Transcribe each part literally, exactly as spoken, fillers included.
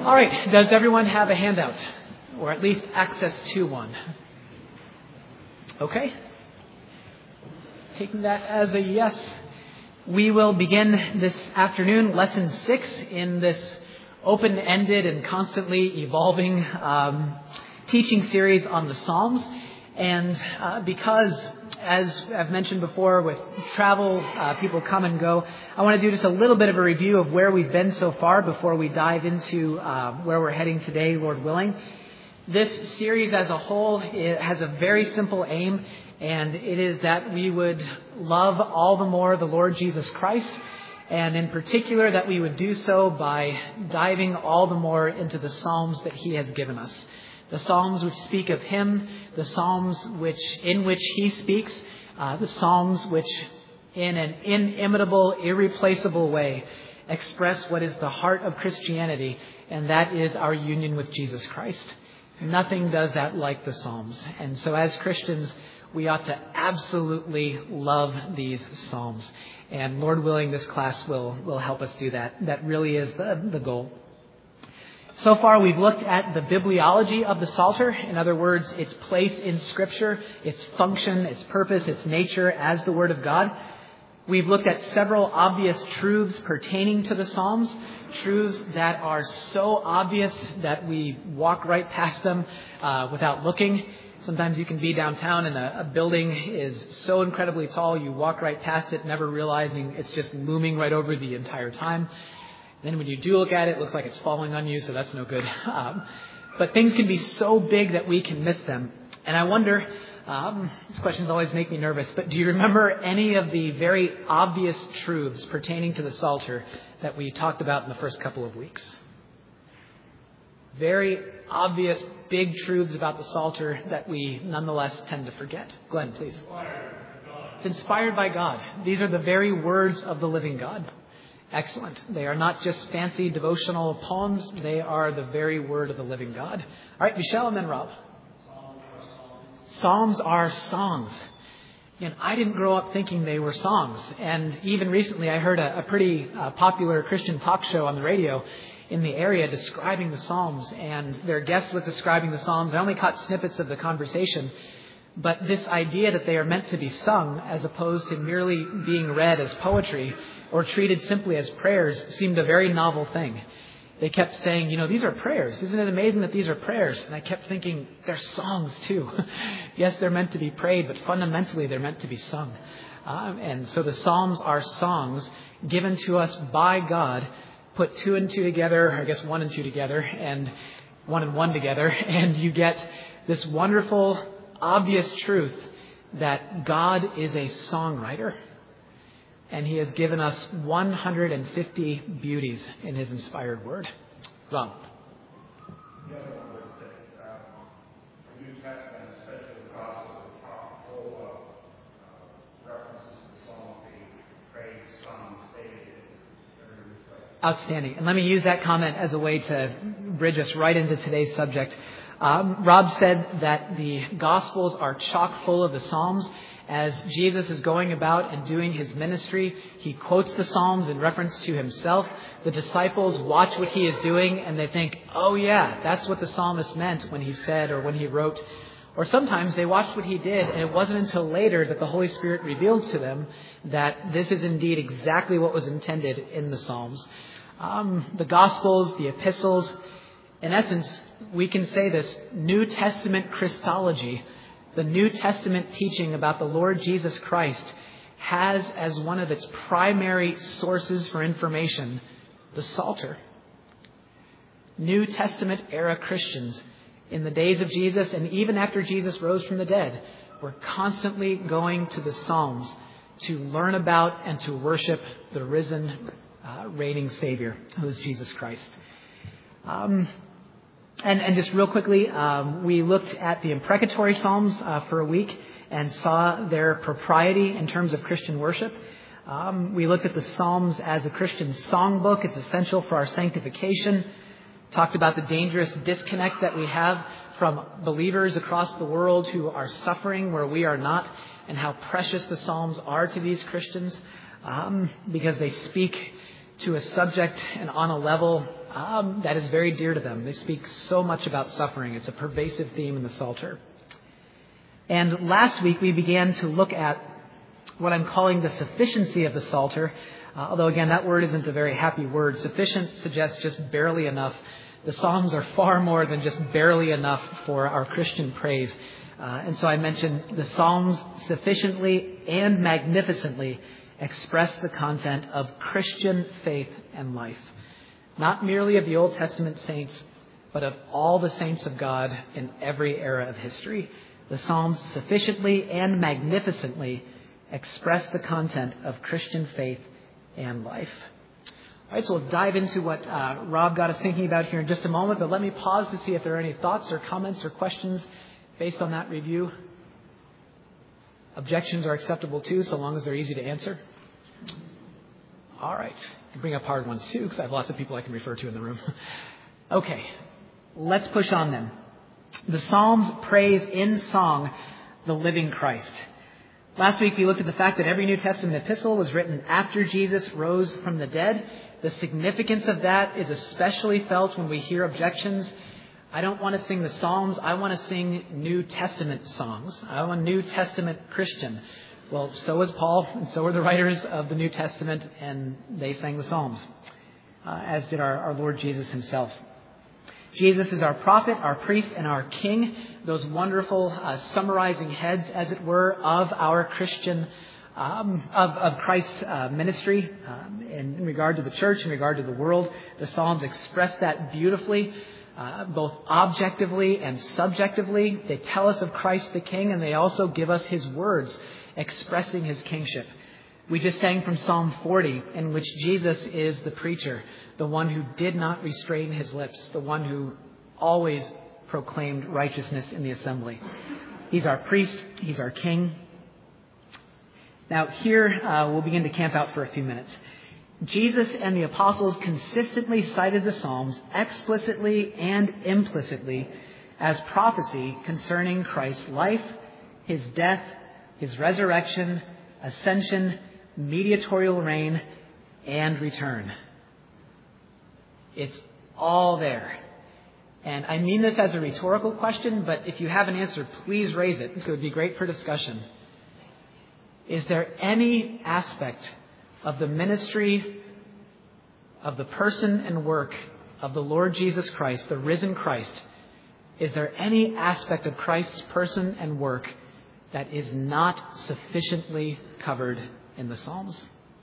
All right, does everyone have a handout, or at least access to one? Okay. Taking that as a yes, we will begin this afternoon lesson six in this open-ended and constantly evolving um, teaching series on the Psalms. And uh, because, as I've mentioned before, with travel, uh, people come and go, I want to do just a little bit of a review of where we've been so far before we dive into uh, where we're heading today, Lord willing. This series as a whole it has a very simple aim, and it is that we would love all the more the Lord Jesus Christ, and in particular that we would do so by diving all the more into the Psalms that He has given us. The Psalms which speak of Him, the Psalms which in which He speaks, uh, the Psalms which in an inimitable, irreplaceable way express what is the heart of Christianity, and that is our union with Jesus Christ. Nothing does that like the Psalms. And so as Christians, we ought to absolutely love these Psalms. And Lord willing, this class will, will help us do that. That really is the, the goal. So far, we've looked at the bibliology of the Psalter. In other words, its place in Scripture, its function, its purpose, its nature as the Word of God. We've looked at several obvious truths pertaining to the Psalms, truths that are so obvious that we walk right past them uh, without looking. Sometimes you can be downtown and a, a building is so incredibly tall, you walk right past it, never realizing it's just looming right over the entire time. Then when you do look at it, it looks like it's falling on you, so that's no good. Um, but things can be so big that we can miss them. And I wonder, um, these questions always make me nervous, but do you remember any of the very obvious truths pertaining to the Psalter that we talked about in the first couple of weeks? Very obvious, big truths about the Psalter that we nonetheless tend to forget. Glenn, please. It's inspired by God. These are the very words of the living God. Excellent. They are not just fancy devotional poems. They are the very word of the living God. All right, Michelle and then Rob. Psalms are songs. And I didn't grow up thinking they were songs. And even recently I heard a, a pretty uh, popular Christian talk show on the radio in the area describing the Psalms. And their guest was describing the Psalms. I only caught snippets of the conversation. But this idea that they are meant to be sung as opposed to merely being read as poetry or treated simply as prayers seemed a very novel thing. They kept saying, you know, these are prayers. Isn't it amazing that these are prayers? And I kept thinking, they're songs too. Yes, they're meant to be prayed, but fundamentally they're meant to be sung. Um, and so the Psalms are songs given to us by God, put two and two together, or I guess one and two together, and one and one together, and you get this wonderful, obvious truth that God is a songwriter. And He has given us one hundred fifty beauties in His inspired word. Ron. The other one was that uh, the New Testament, especially the Gospels, are chock full of uh, references to Psalm eight, praise, Psalms, David, every place. Outstanding. And let me use that comment as a way to bridge us right into today's subject. Um, Rob said that the Gospels are chock full of the Psalms. As Jesus is going about and doing His ministry, He quotes the Psalms in reference to Himself. The disciples watch what He is doing and they think, oh yeah, that's what the psalmist meant when he said or when he wrote. Or sometimes they watched what He did and it wasn't until later that the Holy Spirit revealed to them that this is indeed exactly what was intended in the Psalms. Um, the Gospels, the epistles, in essence, we can say this, New Testament Christology, the New Testament teaching about the Lord Jesus Christ, has as one of its primary sources for information the Psalter. New Testament era Christians in the days of Jesus and even after Jesus rose from the dead were constantly going to the Psalms to learn about and to worship the risen, uh, reigning Savior, who is Jesus Christ. Um, And, and just real quickly, um, we looked at the imprecatory Psalms uh, for a week and saw their propriety in terms of Christian worship. Um, we looked at the Psalms as a Christian songbook. It's essential for our sanctification. Talked about the dangerous disconnect that we have from believers across the world who are suffering where we are not, and how precious the Psalms are to these Christians um, because they speak to a subject and on a level um, that is very dear to them. They speak so much about suffering. It's a pervasive theme in the Psalter. And last week we began to look at what I'm calling the sufficiency of the Psalter. Uh, although, again, that word isn't a very happy word. Sufficient suggests just barely enough. The Psalms are far more than just barely enough for our Christian praise. Uh, and so I mentioned the Psalms sufficiently and magnificently express the content of Christian faith and life. Not merely of the Old Testament saints, but of all the saints of God in every era of history. The Psalms sufficiently and magnificently express the content of Christian faith and life. All right, so we'll dive into what uh, Rob got us thinking about here in just a moment, but let me pause to see if there are any thoughts or comments or questions based on that review. Objections are acceptable too, so long as they're easy to answer. All right, I can bring up hard ones too, because I have lots of people I can refer to in the room. Okay, let's push on then. The Psalms praise in song the living Christ. Last week we looked at the fact that every New Testament epistle was written after Jesus rose from the dead. The significance of that is especially felt when we hear objections. I don't want to sing the Psalms. I want to sing New Testament songs. I'm a New Testament Christian. Well, so was Paul, and so were the writers of the New Testament, and they sang the Psalms, uh, as did our, our Lord Jesus himself. Jesus is our prophet, our priest, and our king, those wonderful uh, summarizing heads, as it were, of our Christian, um, of, of Christ's uh, ministry um, in, in regard to the church, in regard to the world. The Psalms express that beautifully, uh, both objectively and subjectively. They tell us of Christ the King, and they also give us his words expressing his kingship. We just sang from Psalm forty, in which Jesus is the preacher, the one who did not restrain his lips, the one who always proclaimed righteousness in the assembly. He's our priest. He's our king. Now here uh, we'll begin to camp out for a few minutes. Jesus and the apostles consistently cited the Psalms explicitly and implicitly as prophecy concerning Christ's life, his death, his resurrection, ascension, mediatorial reign, and return. It's all there. And I mean this as a rhetorical question, but if you have an answer, please raise it. So it would be great for discussion. Is there any aspect of the ministry, of the person and work of the Lord Jesus Christ, the risen Christ, is there any aspect of Christ's person and work that is not sufficiently covered in the Psalms?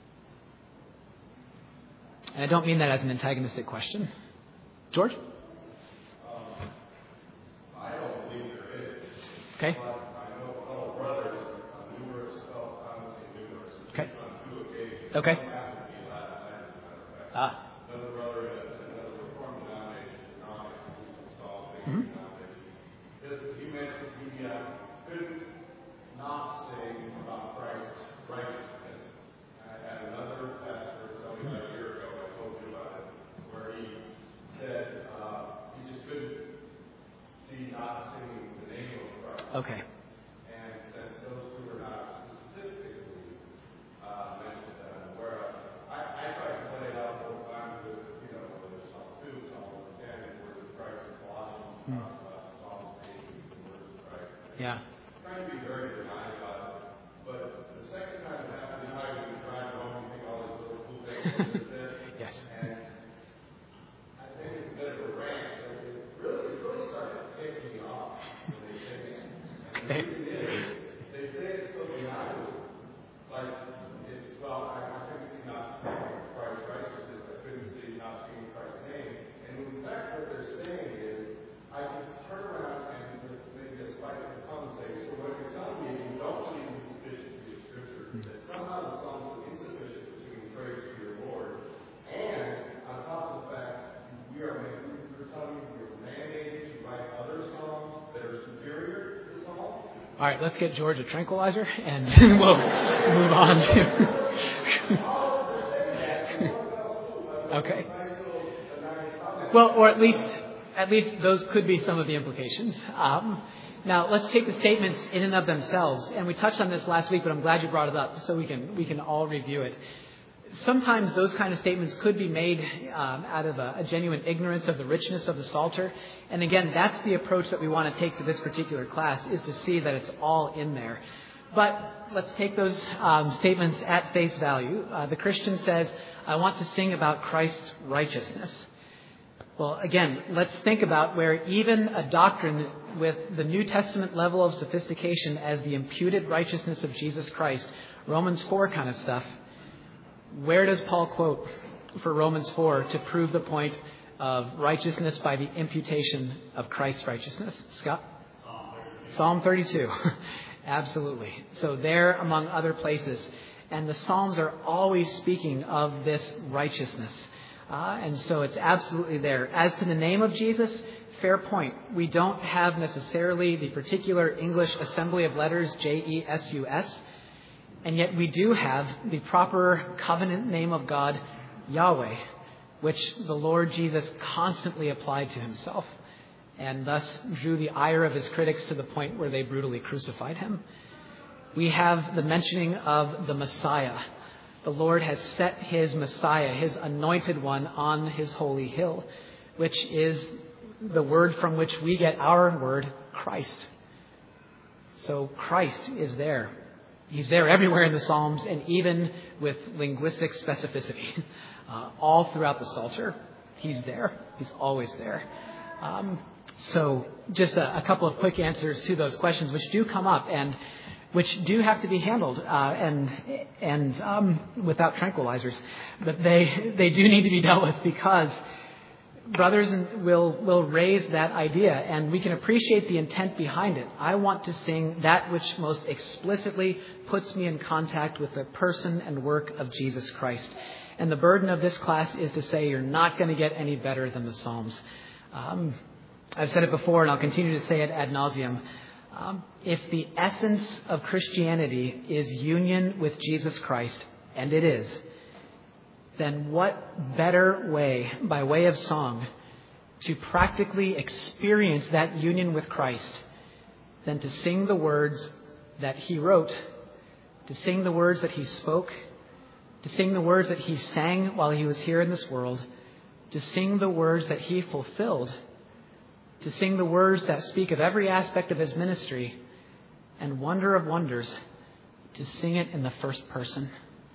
And I don't mean that as an antagonistic question. George? Um, I don't believe there is. Okay. But I know fellow brothers on numerous, well, I would say numerous, Okay. on two occasions. Okay. One happened to be last night, as a matter of fact. Ah. Another brother in another Reformed denomination, non-exclusive Psalm Mm-hmm. denomination. This, he mentioned he uh, couldn't not sing about Christ's righteousness. I had another pastor tell me about a year ago, I told you about it, where he said uh, he just couldn't see not singing the name of Christ. Okay. And since those two are not specifically uh, mentioned that I'm aware of, I, I try to play it out both times with, you know, whether it's Psalm two, Psalm ten, and words of Christ in Colossians, Mm. talks about Psalm eight, the words of Christ. Yeah. Trying to be very benign about it, but the second time it happened, you know, I was driving home, you think all these little cool things that said. Yes. And I think it's a bit of a rant, but it really, it really started to take me off when they say it. And the reason is, they say it so benignly. Like, it's, well, I, I couldn't see not seeing Christ's righteousness, I couldn't see not seeing Christ's name. And in fact, what they're saying is, I can turn around and with maybe a spiteful tongue say, so what you're telling me is you don't believe in the sufficiency of Scripture, that somehow the Psalms are insufficient to sing praise to your Lord, and on top of the fact, we are making, we're telling you we're mandated to write other songs that are superior to the Psalms. All right, let's get George a tranquilizer, and we'll move on to... Okay. Well, or at least, at least those could be some of the implications. Um, now, let's take the statements in and of themselves. And we touched on this last week, but I'm glad you brought it up so we can we can all review it. sometimes those kind of statements could be made um, out of a, a genuine ignorance of the richness of the Psalter. And again, that's the approach that we want to take to this particular class, is to see that it's all in there. But let's take those um, statements at face value. Uh, the Christian says, I want to sing about Christ's righteousness. Well, again, let's think about where even a doctrine with the New Testament level of sophistication as the imputed righteousness of Jesus Christ, Romans four kind of stuff, where does Paul quote for Romans four to prove the point of righteousness by the imputation of Christ's righteousness? Scott? Psalm thirty-two. Absolutely. So there, among other places. And the Psalms are always speaking of this righteousness. Uh, and so it's absolutely there. As to the name of Jesus, fair point. We don't have necessarily the particular English assembly of letters, J E S U S. And yet we do have the proper covenant name of God, Yahweh, which the Lord Jesus constantly applied to himself, and thus drew the ire of his critics to the point where they brutally crucified him. We have the mentioning of the Messiah. The Lord has set his Messiah, his anointed one, on his holy hill, which is the word from which we get our word, Christ. So Christ is there. He's there everywhere in the Psalms, and even with linguistic specificity. Uh, all throughout the Psalter, he's there. He's always there. Um, so just a, a couple of quick answers to those questions, which do come up and which do have to be handled uh, and and um, without tranquilizers. But they they do need to be dealt with, because brothers will will raise that idea, and we can appreciate the intent behind it. I want to sing that which most explicitly puts me in contact with the person and work of Jesus Christ. And the burden of this class is to say you're not going to get any better than the Psalms. Um, I've said it before, and I'll continue to say it ad nauseum. Um, if the essence of Christianity is union with Jesus Christ, and it is, then what better way, by way of song, to practically experience that union with Christ than to sing the words that he wrote, to sing the words that he spoke, to sing the words that he sang while he was here in this world, to sing the words that he fulfilled, to sing the words that speak of every aspect of his ministry, and wonder of wonders, to sing it in the first person,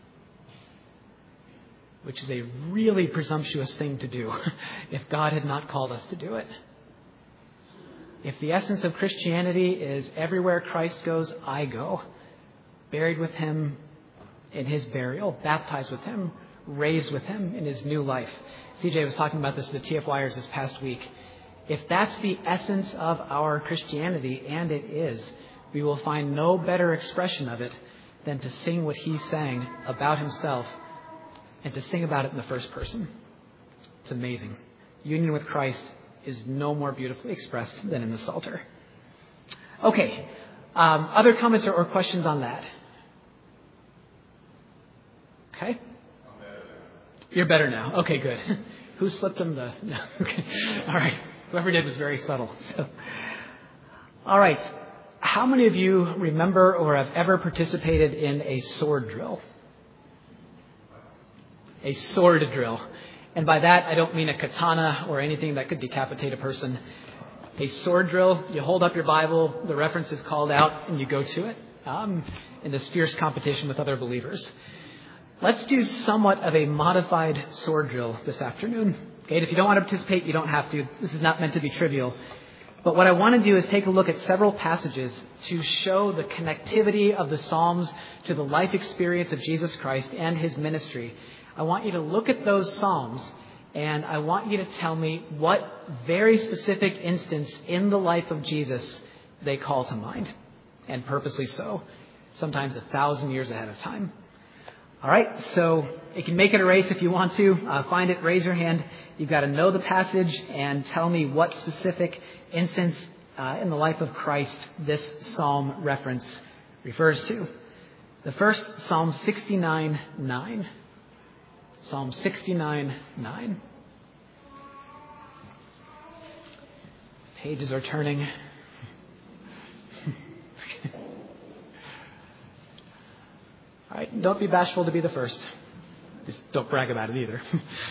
which is a really presumptuous thing to do if God had not called us to do it. If the essence of Christianity is everywhere Christ goes, I go, buried with him in his burial, baptized with him, raised with him in his new life. C J was talking about this to the T F Yers this past week. If that's the essence of our Christianity, and it is, we will find no better expression of it than to sing what he sang about himself, and to sing about it in the first person. It's amazing. Union with Christ is no more beautifully expressed than in the Psalter. Okay. Um, other comments or, or questions on that? Okay. You're better now. Okay, good. Who slipped him the... No. Okay. All right. Whoever did was very subtle. So. All right. How many of you remember or have ever participated in a sword drill? A sword drill. And by that, I don't mean a katana or anything that could decapitate a person. A sword drill, you hold up your Bible, the reference is called out, and you go to it um, in this fierce competition with other believers. Let's do somewhat of a modified sword drill this afternoon. Okay, and if you don't want to participate, you don't have to. This is not meant to be trivial. But what I want to do is take a look at several passages to show the connectivity of the Psalms to the life experience of Jesus Christ and his ministry. I want you to look at those Psalms, and I want you to tell me what very specific instance in the life of Jesus they call to mind, and purposely so, sometimes a thousand years ahead of time. All right, so you can make it a race if you want to. Uh, find it, raise your hand. You've got to know the passage and tell me what specific instance uh, in the life of Christ this psalm reference refers to. The first, Psalm sixty-nine nine. Psalm sixty-nine nine. Pages are turning. All right, don't be bashful to be the first. Just don't brag about it either.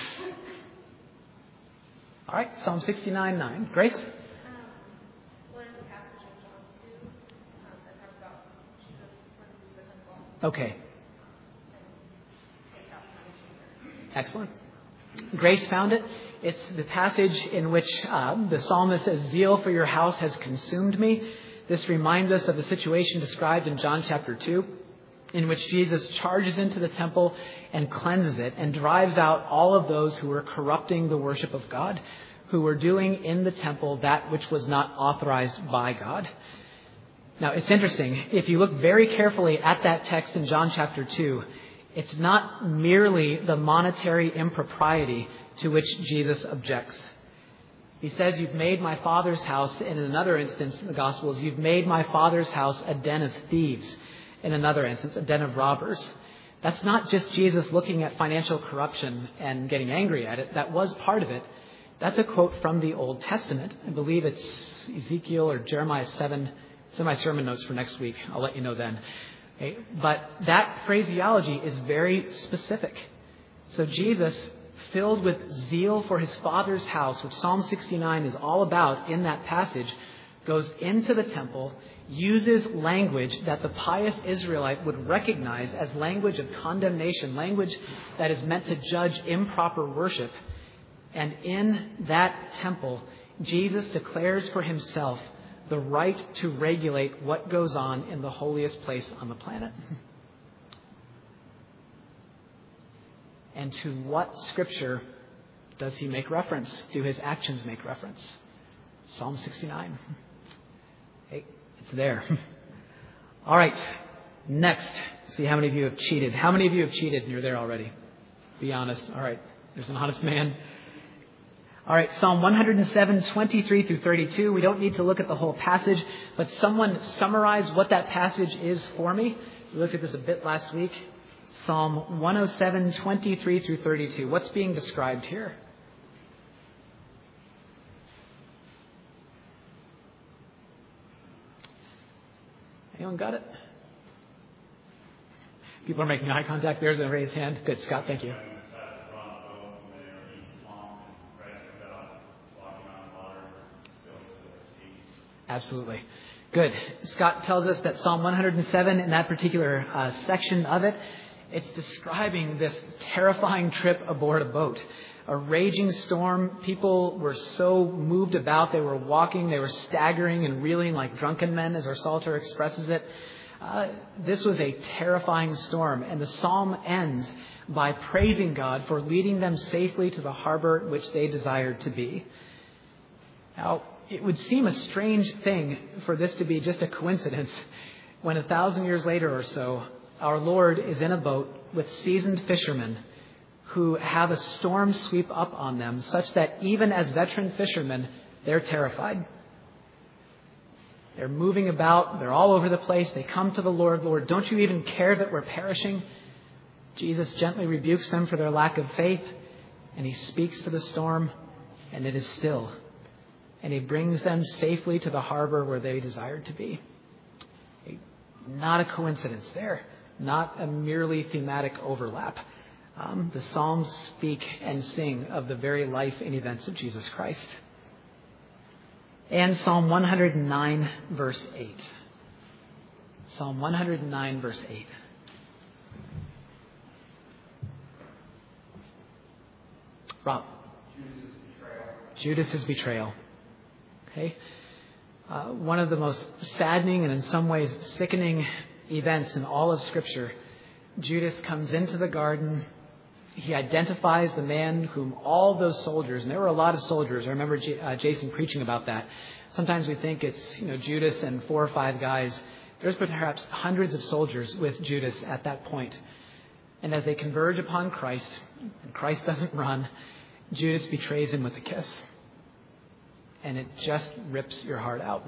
All right, Psalm sixty-nine nine. Grace? Um, one of the passages in John two um, that talks about Jesus cleansing the temple. Okay, And takes out punishment. excellent. Grace found it. It's the passage in which uh, the psalmist says, "Zeal for your house has consumed me." This reminds us of the situation described in John chapter two, in which Jesus charges into the temple and cleanses it and drives out all of those who were corrupting the worship of God, who were doing in the temple that which was not authorized by God. Now, it's interesting. If you look very carefully at that text in John chapter two, it's not merely the monetary impropriety to which Jesus objects. He says, "You've made my Father's house," in another instance in the Gospels, "you've made my Father's house a den of thieves," in another instance, a den of robbers. That's not just Jesus looking at financial corruption and getting angry at it. That was part of it. That's a quote from the Old Testament. I believe it's Ezekiel or Jeremiah seven. It's in my sermon notes for next week. I'll let you know then. Okay? But that phraseology is very specific. So Jesus, filled with zeal for his Father's house, which Psalm sixty-nine is all about in that passage, goes into the temple, uses language that the pious Israelite would recognize as language of condemnation, language that is meant to judge improper worship. And in that temple, Jesus declares for himself the right to regulate what goes on in the holiest place on the planet. And to what scripture does he make reference? Do his actions make reference? Psalm sixty-nine. Hey, it's there. All right. Next. See how many of you have cheated. How many of you have cheated and you're there already? Be honest. All right. There's an honest man. All right. Psalm one oh seven, twenty-three through thirty-two. We don't need to look at the whole passage, but someone summarize what that passage is for me. We looked at this a bit last week. Psalm one oh seven, twenty-three through thirty-two. What's being described here? Anyone got it? People are making eye contact. There's a raised hand. Good, Scott. Thank you. Absolutely. Good. Scott tells us that Psalm one oh seven, in that particular uh, section of it, it's describing this terrifying trip aboard a boat. A raging storm. People were so moved about. They were walking. They were staggering and reeling like drunken men, as our Psalter expresses it. Uh, this was a terrifying storm. And the psalm ends by praising God for leading them safely to the harbor which they desired to be. Now, it would seem a strange thing for this to be just a coincidence when a thousand years later or so, our Lord is in a boat with seasoned fishermen who have a storm sweep up on them such that even as veteran fishermen, they're terrified. They're moving about. They're all over the place. They come to the Lord. Lord, don't you even care that we're perishing? Jesus gently rebukes them for their lack of faith, and he speaks to the storm, and it is still. And he brings them safely to the harbor where they desired to be. Not a coincidence there. Not a merely thematic overlap. Um, the Psalms speak and sing of the very life and events of Jesus Christ. And Psalm one oh nine, verse eight. Psalm one oh nine, verse eight. Rob. Judas' betrayal. Okay. Uh, one of the most saddening and in some ways sickening events in all of Scripture. Judas comes into the garden. He identifies the man whom all those soldiers, and there were a lot of soldiers. I remember J- uh, Jason preaching about that. Sometimes we think it's, you know, Judas and four or five guys. There's perhaps hundreds of soldiers with Judas at that point. And as they converge upon Christ, and Christ doesn't run, Judas betrays him with a kiss. And it just rips your heart out.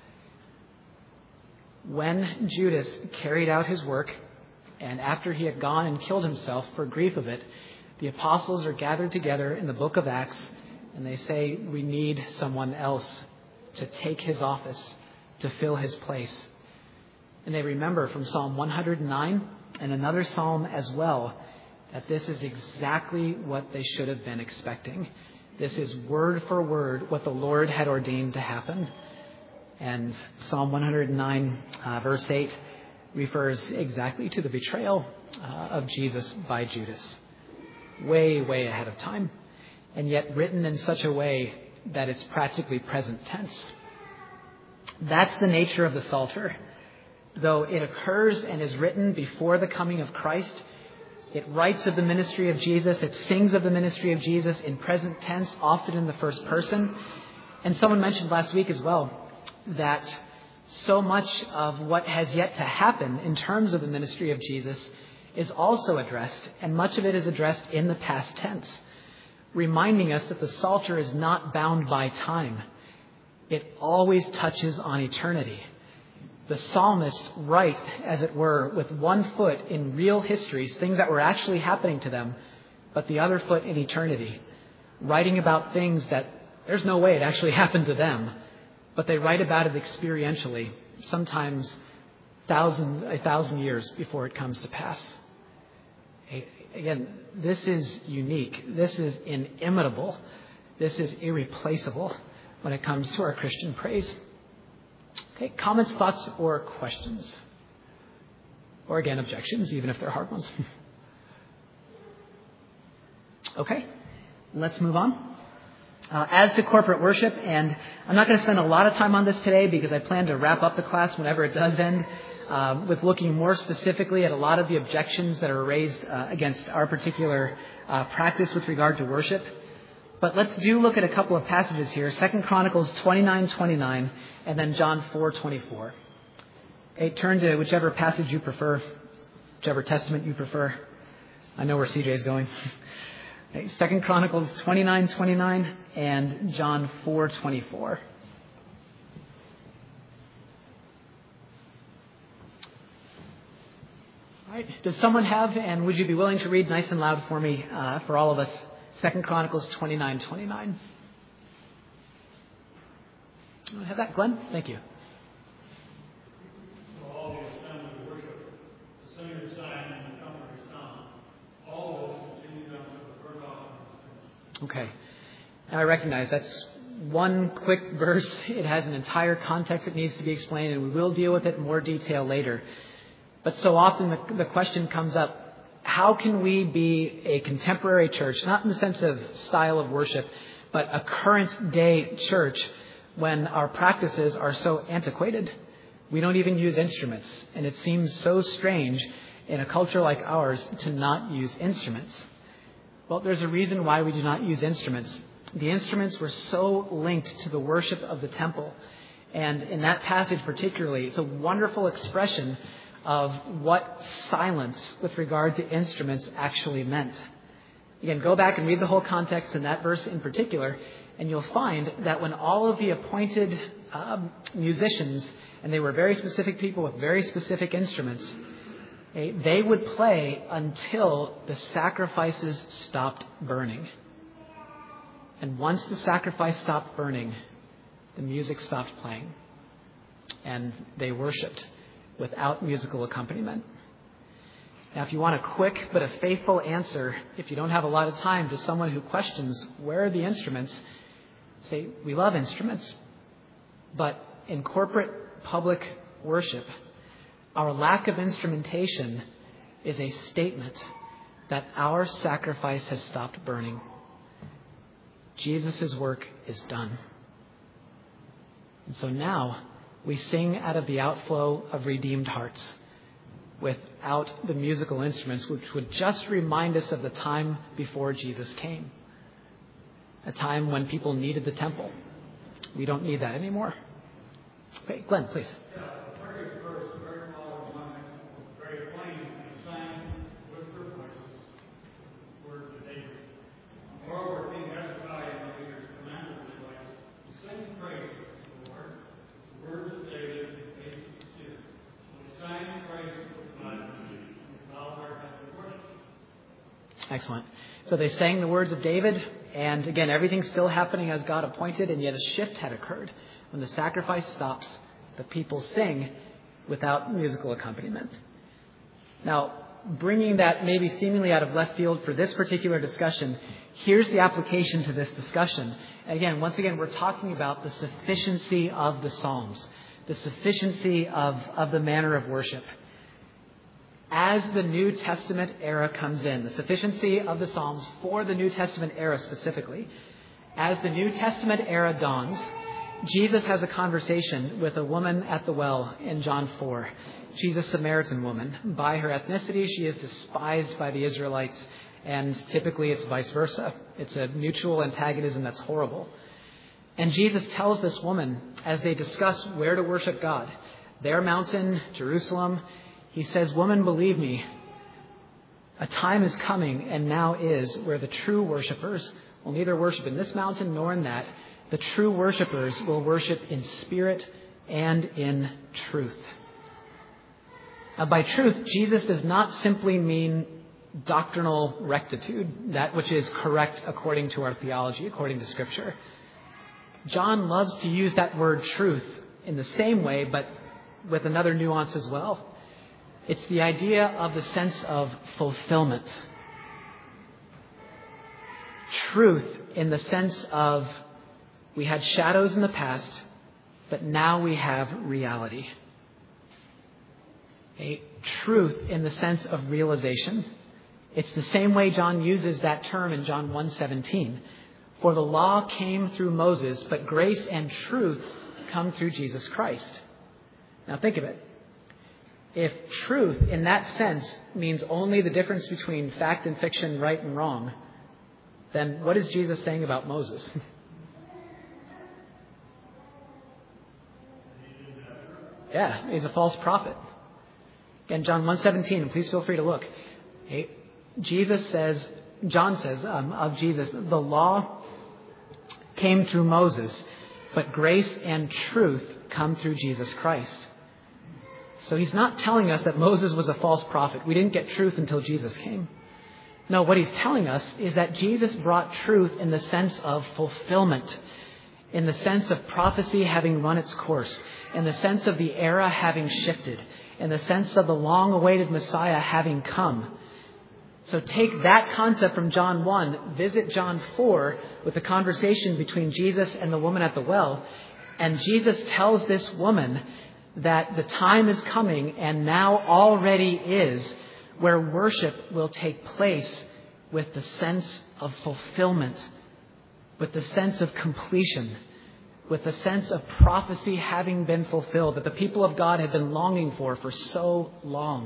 When Judas carried out his work, and after he had gone and killed himself for grief of it, the apostles are gathered together in the book of Acts, and they say, we need someone else to take his office, to fill his place. And they remember from Psalm one oh nine and another psalm as well, that this is exactly what they should have been expecting. This is word for word what the Lord had ordained to happen. And Psalm one hundred nine, uh, verse eight, refers exactly to the betrayal uh, of Jesus by Judas. Way, way ahead of time. And yet written in such a way that it's practically present tense. That's the nature of the Psalter. Though it occurs and is written before the coming of Christ, it writes of the ministry of Jesus. It sings of the ministry of Jesus in present tense, often in the first person. And someone mentioned last week as well that so much of what has yet to happen in terms of the ministry of Jesus is also addressed, and much of it is addressed in the past tense, reminding us that the Psalter is not bound by time. It always touches on eternity. The psalmists write, as it were, with one foot in real histories, things that were actually happening to them, but the other foot in eternity, writing about things that there's no way it actually happened to them, but they write about it experientially, sometimes thousand, a thousand years before it comes to pass. Again, this is unique. This is inimitable. This is irreplaceable when it comes to our Christian praise. Okay, comments, thoughts, or questions? Or again, objections, even if they're hard ones. Okay, let's move on. Uh, as to corporate worship, and I'm not going to spend a lot of time on this today because I plan to wrap up the class whenever it does end, uh, with looking more specifically at a lot of the objections that are raised uh, against our particular uh, practice with regard to worship. But let's do look at a couple of passages here. Second Chronicles twenty-nine twenty-nine and then John four twenty-four. Okay, turn to whichever passage you prefer, whichever testament you prefer. I know where C J is going. Okay, Second Chronicles twenty-nine twenty-nine and John four twenty-four. All right. Does someone have, and would you be willing to read nice and loud for me, uh, for all of us, Second Chronicles twenty-nine twenty-nine? Have that, Glenn? Thank you. So all the assemblies of worship, the singers sang and the comforters sung. All this continued until the burnt offering. Okay. Now I recognize that's one quick verse. It has an entire context that needs to be explained, and we will deal with it in more detail later. But so often the, the question comes up, how can we be a contemporary church, not in the sense of style of worship, but a current day church when our practices are so antiquated? We don't even use instruments, and it seems so strange in a culture like ours to not use instruments. Well, there's a reason why we do not use instruments. The instruments were so linked to the worship of the temple. And in that passage particularly, it's a wonderful expression of what silence with regard to instruments actually meant. Again, go back and read the whole context in that verse in particular, and you'll find that when all of the appointed um, musicians, and they were very specific people with very specific instruments, okay, they would play until the sacrifices stopped burning. And once the sacrifice stopped burning, the music stopped playing, and they worshipped without musical accompaniment. Now, if you want a quick but a faithful answer, if you don't have a lot of time, to someone who questions where are the instruments, say, we love instruments, but in corporate public worship, our lack of instrumentation is a statement that our sacrifice has stopped burning. Jesus' work is done. And so now we sing out of the outflow of redeemed hearts without the musical instruments, which would just remind us of the time before Jesus came. A time when people needed the temple. We don't need that anymore. Okay, Glenn, please. Yeah, the thirtieth verse, very following one, very plain, and sang with their voices, words of David. Moreover, King Hezekiah and the leaders commanded the Israelites to sing praise to the Lord, the words of David, the face of the seer. So they sang praise to God and bowed their heads in worship. Excellent. So they sang the words of David, and again, everything's still happening as God appointed, and yet a shift had occurred. When the sacrifice stops, the people sing without musical accompaniment. Now, bringing that maybe seemingly out of left field for this particular discussion, here's the application to this discussion. Again, once again, we're talking about the sufficiency of the Psalms, the sufficiency of, of the manner of worship. As the New Testament era comes in, the sufficiency of the Psalms for the New Testament era specifically, as the New Testament era dawns, Jesus has a conversation with a woman at the well in John four. She's a Samaritan woman. By her ethnicity, she is despised by the Israelites, and typically it's vice versa. It's a mutual antagonism that's horrible. And Jesus tells this woman, as they discuss where to worship God, their mountain, Jerusalem, he says, "Woman, believe me, a time is coming, and now is, where the true worshipers will neither worship in this mountain nor in that. The true worshipers will worship in spirit and in truth." Now, by truth, Jesus does not simply mean doctrinal rectitude, that which is correct according to our theology, according to Scripture. John loves to use that word truth in the same way, but with another nuance as well. It's the idea of the sense of fulfillment. Truth in the sense of we had shadows in the past, but now we have reality. A truth in the sense of realization. It's the same way John uses that term in John one seventeen. For the law came through Moses, but grace and truth come through Jesus Christ. Now think of it. If truth in that sense means only the difference between fact and fiction, right and wrong, then what is Jesus saying about Moses? Yeah, he's a false prophet. Again, John one seventeen, please feel free to look. Okay. Jesus says, John says um, of Jesus, the law came through Moses, but grace and truth come through Jesus Christ. So he's not telling us that Moses was a false prophet. We didn't get truth until Jesus came. No, what he's telling us is that Jesus brought truth in the sense of fulfillment, in the sense of prophecy having run its course, in the sense of the era having shifted, in the sense of the long-awaited Messiah having come. So take that concept from John one, visit John four with the conversation between Jesus and the woman at the well, and Jesus tells this woman that the time is coming and now already is where worship will take place with the sense of fulfillment, with the sense of completion, with the sense of prophecy having been fulfilled that the people of God had been longing for for so long.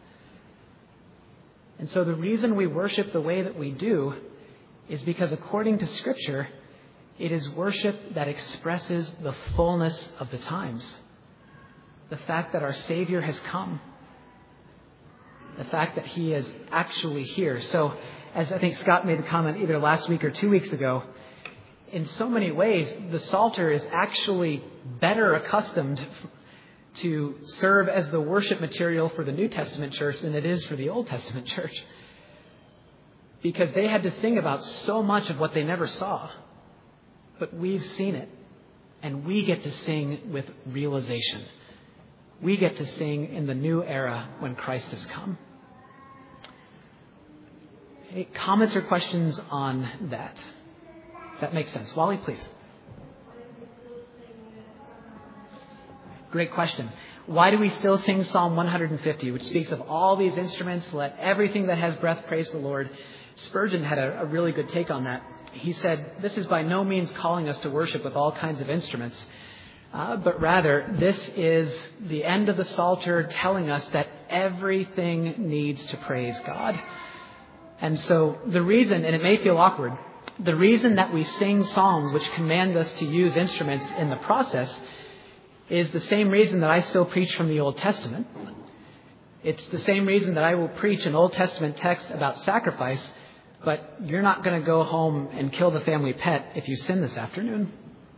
And so the reason we worship the way that we do is because according to Scripture, it is worship that expresses the fullness of the times. The fact that our Savior has come. The fact that He is actually here. So, as I think Scott made the comment either last week or two weeks ago, in so many ways, the Psalter is actually better accustomed to serve as the worship material for the New Testament church than it is for the Old Testament church. Because they had to sing about so much of what they never saw. But we've seen it. And we get to sing with realization. We get to sing in the new era when Christ has come. Okay, comments or questions on that? Does that make sense? Wally, please. Great question. Why do we still sing Psalm one fifty, which speaks of all these instruments, let everything that has breath praise the Lord? Spurgeon had a, a really good take on that. He said, this is by no means calling us to worship with all kinds of instruments. Uh, but rather, this is the end of the Psalter telling us that everything needs to praise God. And so the reason, and it may feel awkward, the reason that we sing psalms which command us to use instruments in the process is the same reason that I still preach from the Old Testament. It's the same reason that I will preach an Old Testament text about sacrifice, but you're not going to go home and kill the family pet if you sin this afternoon.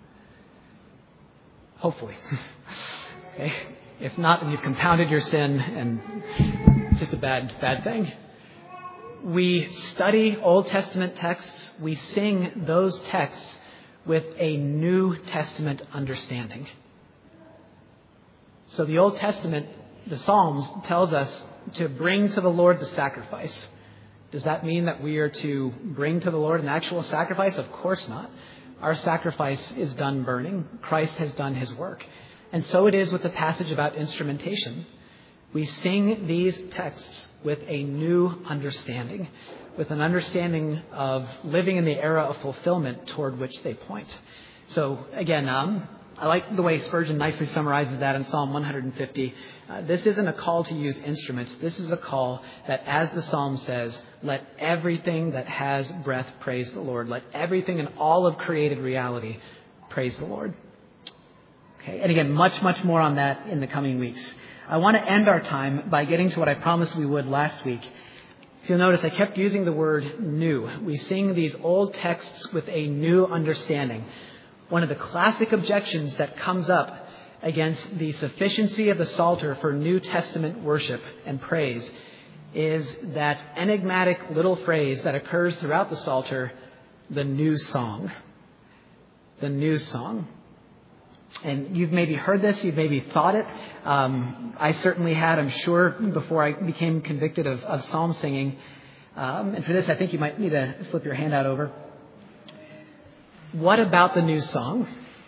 Hopefully. Okay. If not, then you've compounded your sin and it's just a bad, bad thing. We study Old Testament texts. We sing those texts with a New Testament understanding. So the Old Testament, the Psalms, tells us to bring to the Lord the sacrifice. Does that mean that we are to bring to the Lord an actual sacrifice? Of course not. Our sacrifice is done burning. Christ has done his work. And so it is with the passage about instrumentation. We sing these texts with a new understanding, with an understanding of living in the era of fulfillment toward which they point. So again, um, I like the way Spurgeon nicely summarizes that in Psalm one fifty. Uh, this isn't a call to use instruments. This is a call that, as the psalm says, let everything that has breath praise the Lord. Let everything in all of created reality praise the Lord. Okay, and again, much, much more on that in the coming weeks. I want to end our time by getting to what I promised we would last week. If you'll notice, I kept using the word new. We sing these old texts with a new understanding. One of the classic objections that comes up against the sufficiency of the Psalter for New Testament worship and praise is that enigmatic little phrase that occurs throughout the Psalter, the new song. The new song. And you've maybe heard this, you've maybe thought it. Um, I certainly had, I'm sure, before I became convicted of, of psalm singing. Um, and for this, I think you might need to flip your handout over. What about the new song?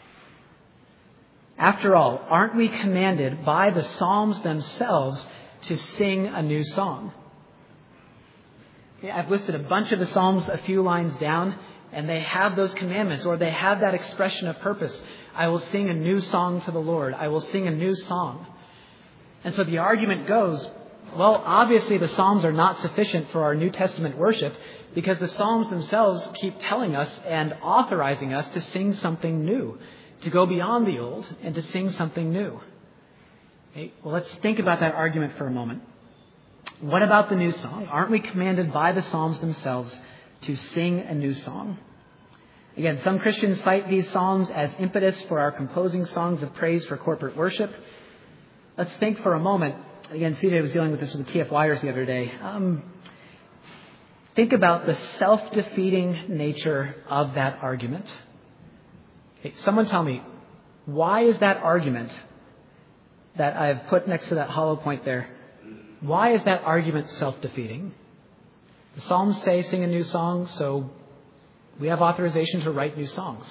After all, aren't we commanded by the Psalms themselves to sing a new song? Okay, I've listed a bunch of the Psalms a few lines down, and they have those commandments, or they have that expression of purpose. I will sing a new song to the Lord. I will sing a new song. And so the argument goes, well, obviously the Psalms are not sufficient for our New Testament worship because the Psalms themselves keep telling us and authorizing us to sing something new, to go beyond the old and to sing something new. Okay, well, let's think about that argument for a moment. What about the new song? Aren't we commanded by the Psalms themselves to sing a new song? Again, some Christians cite these Psalms as impetus for our composing songs of praise for corporate worship. Let's think for a moment. Again, C J was dealing with this with the T F Wyers the other day. Um, think about the self-defeating nature of that argument. Okay, someone tell me, why is that argument that I've put next to that hollow point there, why is that argument self-defeating? The Psalms say sing a new song, so we have authorization to write new songs.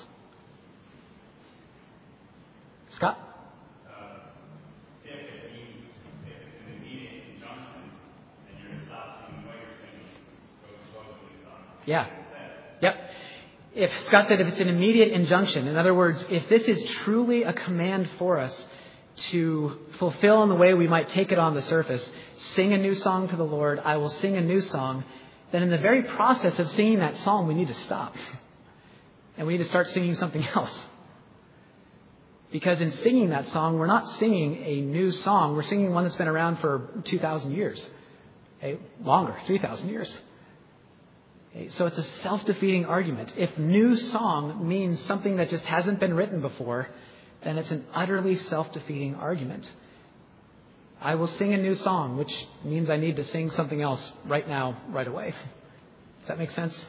Scott? Uh, if it means, if it's an immediate injunction, and you're going to stop singing what you're singing, go slow with the song. Yeah. Yep. If Scott said if it's an immediate injunction, in other words, if this is truly a command for us to fulfill in the way we might take it on the surface, sing a new song to the Lord, I will sing a new song, then in the very process of singing that song, we need to stop. And we need to start singing something else. Because in singing that song, we're not singing a new song. We're singing one that's been around for two thousand years. Okay? Longer, three thousand years. Okay? So it's a self-defeating argument. If new song means something that just hasn't been written before, then it's an utterly self-defeating argument. I will sing a new song, which means I need to sing something else right now, right away. Does that make sense?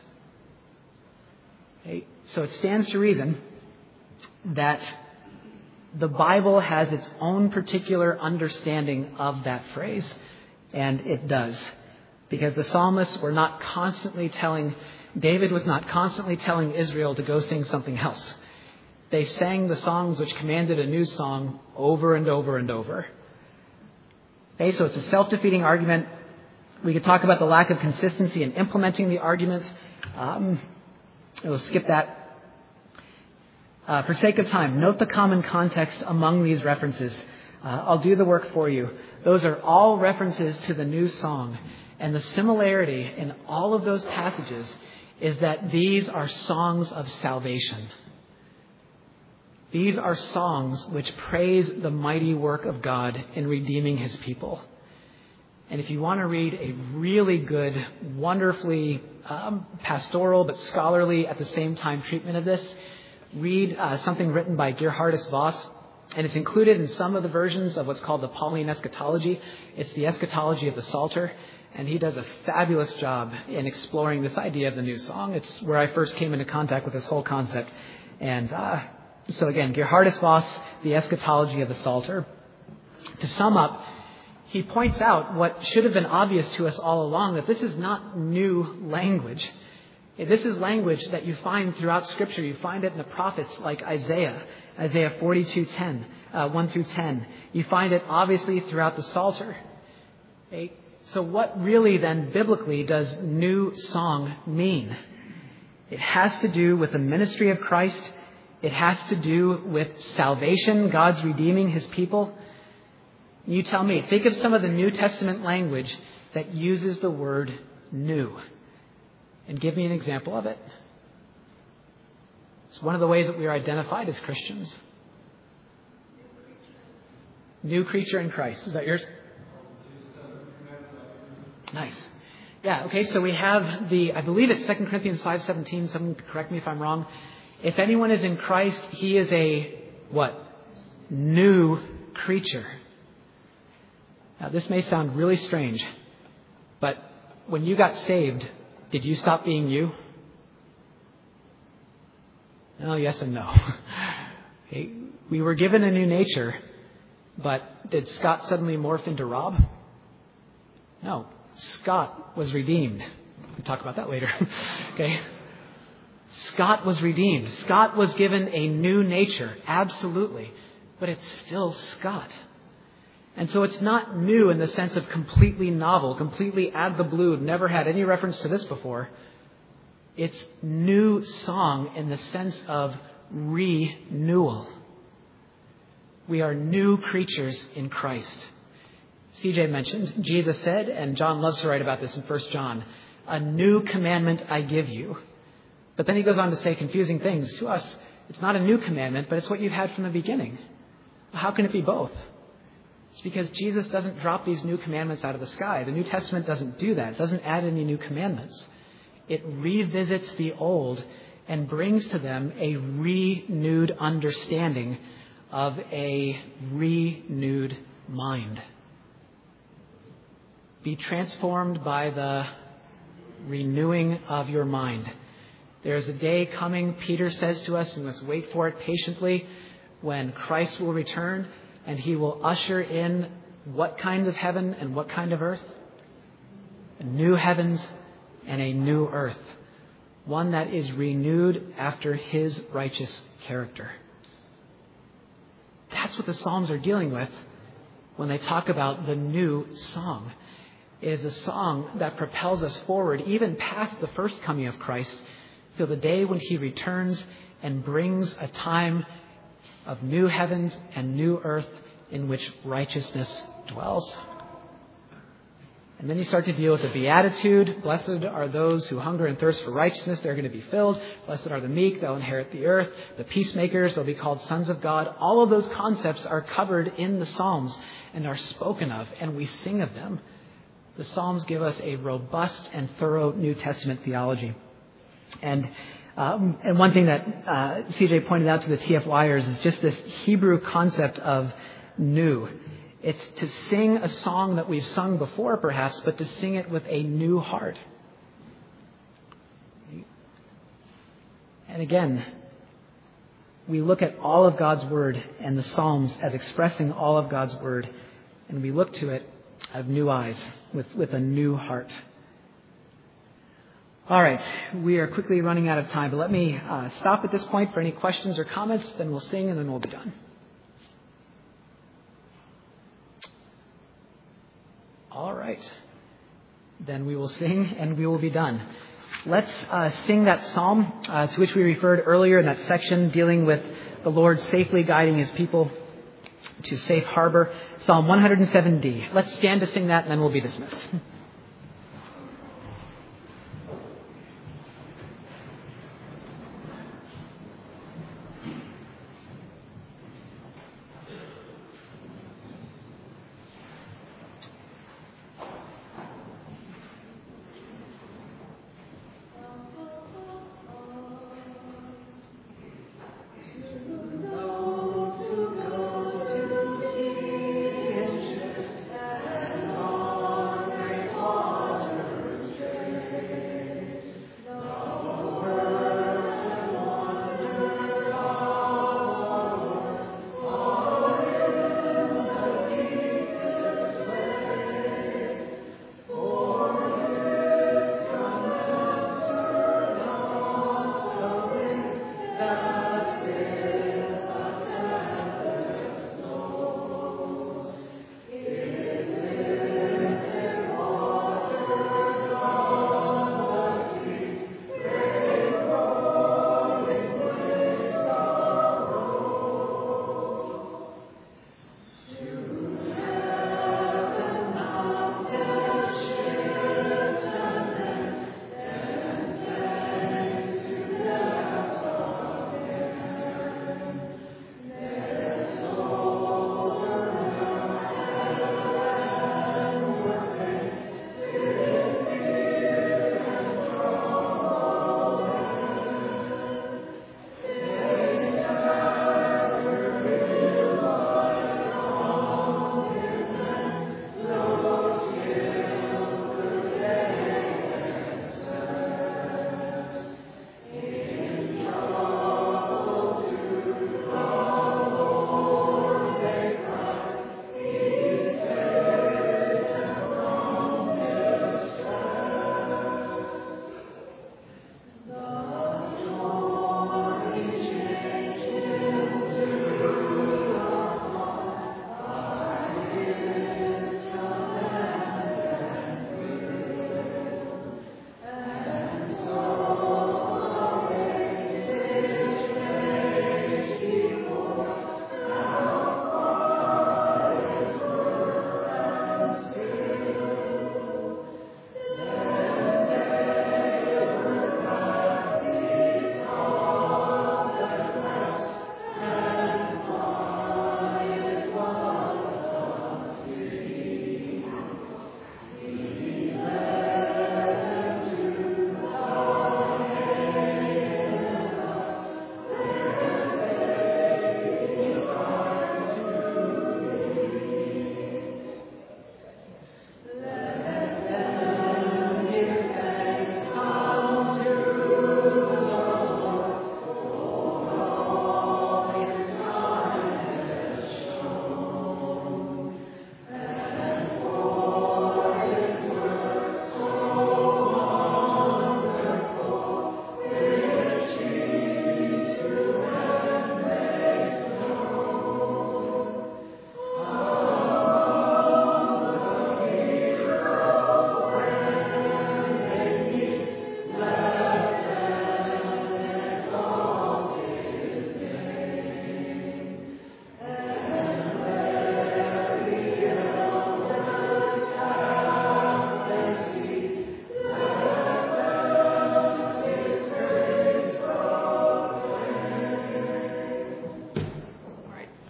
Okay. So it stands to reason that the Bible has its own particular understanding of that phrase, and it does. Because the psalmists were not constantly telling, David was not constantly telling Israel to go sing something else. They sang the songs which commanded a new song over and over and over. Okay, so it's a self-defeating argument. We could talk about the lack of consistency in implementing the argument. Um, we'll skip that. Uh, for sake of time, note the common context among these references. Uh, I'll do the work for you. Those are all references to the new song. And the similarity in all of those passages is that these are songs of salvation. These are songs which praise the mighty work of God in redeeming his people. And if you want to read a really good, wonderfully um, pastoral but scholarly at the same time treatment of this, read uh, something written by Gerhardus Voss. And it's included in some of the versions of what's called the Pauline eschatology. It's the eschatology of the Psalter. And he does a fabulous job in exploring this idea of the new song. It's where I first came into contact with this whole concept. And uh, so again, Gerhardus Voss, the eschatology of the Psalter. To sum up, he points out what should have been obvious to us all along, that this is not new language. This is language that you find throughout Scripture. You find it in the prophets like Isaiah, Isaiah forty-two ten, uh, one through ten. You find it obviously throughout the Psalter. Okay? So what really then biblically does new song mean? It has to do with the ministry of Christ. It has to do with salvation, God's redeeming his people. You tell me, think of some of the New Testament language that uses the word new. And give me an example of it. It's one of the ways that we are identified as Christians. New creature in Christ. Is that yours? Nice. Yeah, okay, so we have the, I believe it's Second Corinthians five seventeen. Someone correct me if I'm wrong. If anyone is in Christ, he is a, what? New creature. Now, this may sound really strange, but when you got saved, did you stop being you? No, yes and no. Okay. We were given a new nature, but did Scott suddenly morph into Rob? No. Scott was redeemed. We'll talk about that later. Okay. Scott was redeemed. Scott was given a new nature. Absolutely. But it's still Scott. And so it's not new in the sense of completely novel, completely out of the blue, never had any reference to this before. It's new song in the sense of renewal. We are new creatures in Christ. C J mentioned, Jesus said, and John loves to write about this in First John, a new commandment I give you. But then he goes on to say confusing things. To us, it's not a new commandment, but it's what you've had from the beginning. How can it be both? It's because Jesus doesn't drop these new commandments out of the sky. The New Testament doesn't do that. It doesn't add any new commandments. It revisits the old and brings to them a renewed understanding of a renewed mind. Be transformed by the renewing of your mind. There is a day coming, Peter says to us, and we must wait for it patiently, when Christ will return and he will usher in what kind of heaven and what kind of earth? A new heavens and a new earth. One that is renewed after his righteous character. That's what the Psalms are dealing with when they talk about the new song. It is a song that propels us forward, even past the first coming of Christ, till the day when he returns and brings a time of new heavens and new earth in which righteousness dwells. And then you start to deal with the Beatitude. Blessed are those who hunger and thirst for righteousness. They're going to be filled. Blessed are the meek. They'll inherit the earth. The peacemakers, they'll be called sons of God. All of those concepts are covered in the Psalms and are spoken of, and we sing of them. The Psalms give us a robust and thorough New Testament theology. And um, and one thing that uh, C J pointed out to the T F Wyers is just this Hebrew concept of new. It's to sing a song that we've sung before, perhaps, but to sing it with a new heart. And again, we look at all of God's Word and the Psalms as expressing all of God's Word, and we look to it of new eyes, with, with a new heart. All right, we are quickly running out of time, but let me uh, stop at this point for any questions or comments, then we'll sing and then we'll be done. All right, then we will sing and we will be done. Let's uh, sing that psalm uh, to which we referred earlier in that section dealing with the Lord safely guiding his people to safe harbor. Psalm one oh seven D. Let's stand to sing that and then we'll be dismissed.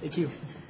Thank you.